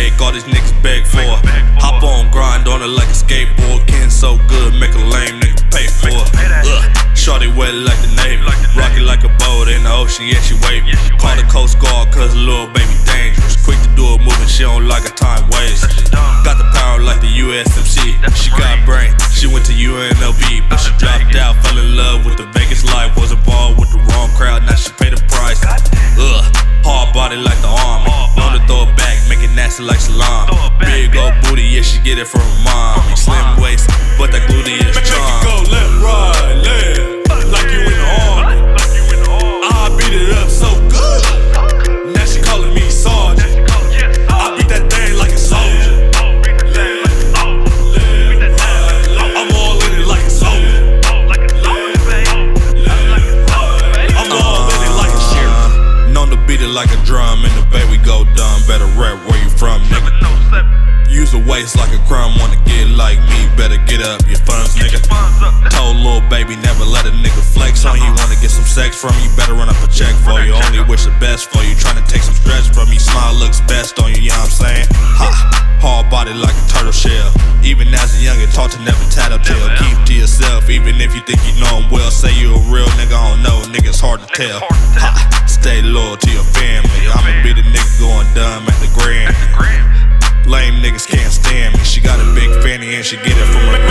fake, all these niggas beg for her. Hop on, grind on it like a skateboard. Ken so good, make a lame nigga pay for it. Shorty wet like the Navy, rock it like a boat in the ocean, yeah she wavy. Call the Coast Guard cause little baby dangerous. Quick to do a move and she don't like a time waste. Got the power like the USMC. She got brain, she went to UNLV, but she dropped out, fell in love with the Vegas life. Was involved with the wrong crowd, now she paid the price. Hard body like the army, known to throw it back, make it nasty like salami. Big old booty, yeah she get it from her mom. Slim waist, but that gluteus charm. Make it go left, right, left, like you in the army. I beat it up so good, now she calling me sergeant. I beat that thing like a soldier. I'm all in it like a soldier. I'm all in it like a sheriff. Known to beat it like a drum, and the baby go dumb. Better rap where you from, nigga. Use a waist like a crumb, wanna get like me, better get up your funds, nigga. Told little baby never let a nigga flex on you. Wanna get some sex from you, better run up a check for you. Only wish the best for you, tryna take some stress from you. Smile looks best on you, you know what I'm saying? Ha, hard body like a turtle shell. Even as a youngin', taught to never tattletale. Keep to yourself, even if you think you know him well. Say you a real nigga, I don't know, nigga, it's hard to tell. Ha, stay loyal to your family. I'ma be the nigga going dumb at the gram. Lame niggas can't stand me. She got a big fanny and she get it from her